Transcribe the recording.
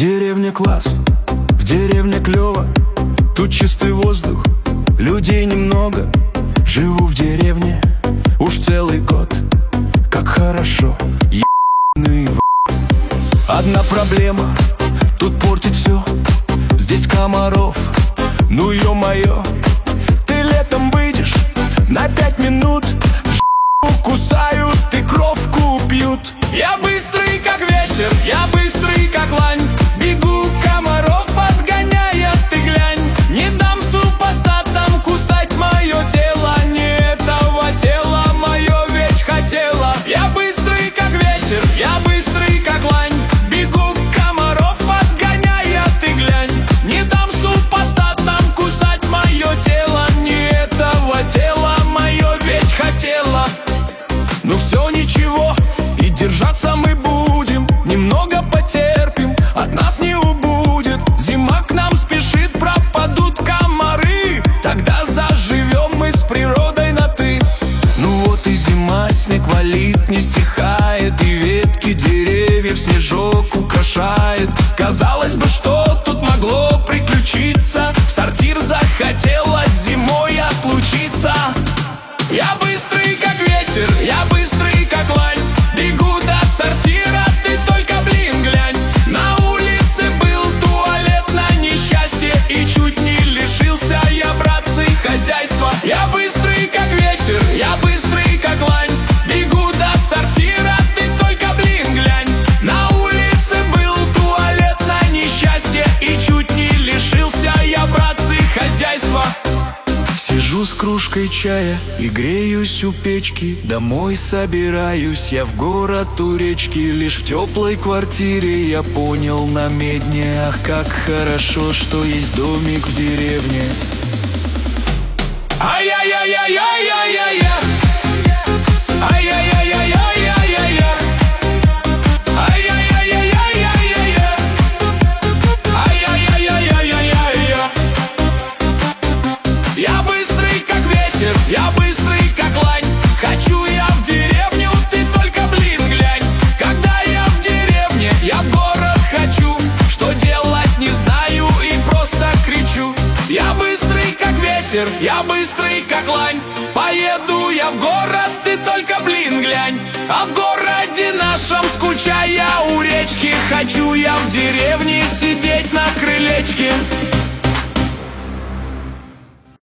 деревне класс, в деревне клёво. Тут чистый воздух, людей немного. Живу в деревне уж целый год. Как хорошо, ебаный в. Одна проблема, тут портит все. Здесь комаров, ну ё-моё. Ты летом выйдешь на 5 минут, кусают и кровку пьют. Я быстрый, как ветер, я быстрый, как лань. Бегу, комаров отгоняя, ты глянь. Не дам супостатам кусать мое тело. Не этого тела мое ведь хотела. Я быстрый, как ветер, я быстрый, как лань. Бегу, комаров отгоняя, ты глянь. Не дам супостатам кусать мое тело. Не этого тела мое ведь хотела. Ну все ничего, и держаться мы будем. Немного потерпим, от нас не убудет. Зима к нам спешит, пропадут комары. Тогда заживем мы с природой на ты. Ну вот и зима, снег валит, не стихает. И ветки деревьев снежок украшает. Казалось бы, что тут могло приключиться. В сортир захотелось зимой отлучиться. Я быстрый, как ветер, я быстрый, как лань. Бегу до сортира, ты только, блин, глянь. На улице был туалет на несчастье, и чуть не лишился я, братцы, хозяйства. Я быстрый, как ветер, я быстрый, как лань. Бегу до сортира, ты только, блин, глянь. На улице был туалет на несчастье, и чуть не лишился я, братцы, хозяйства. Сижу с кружкой чая и греюсь у печки. Домой собираюсь я в город у речки. Лишь в теплой квартире я понял на медне. Ах, как хорошо, что есть домик в деревне. Ай-яй-яй-яй-яй-яй-яй-яй. Ай-яй-яй-яй-яй-яй-яй. Я быстрый, как ветер, я быстрый, как лань. Хочу я в деревню, ты только, блин, глянь. Когда я в деревне, я в город хочу. Что делать не знаю и просто кричу. Я быстрый, как ветер, я быстрый, как лань. Поеду я в город, ты только, блин, глянь. А в городе нашем, скучая у речки, хочу я в деревне сидеть на крылечке.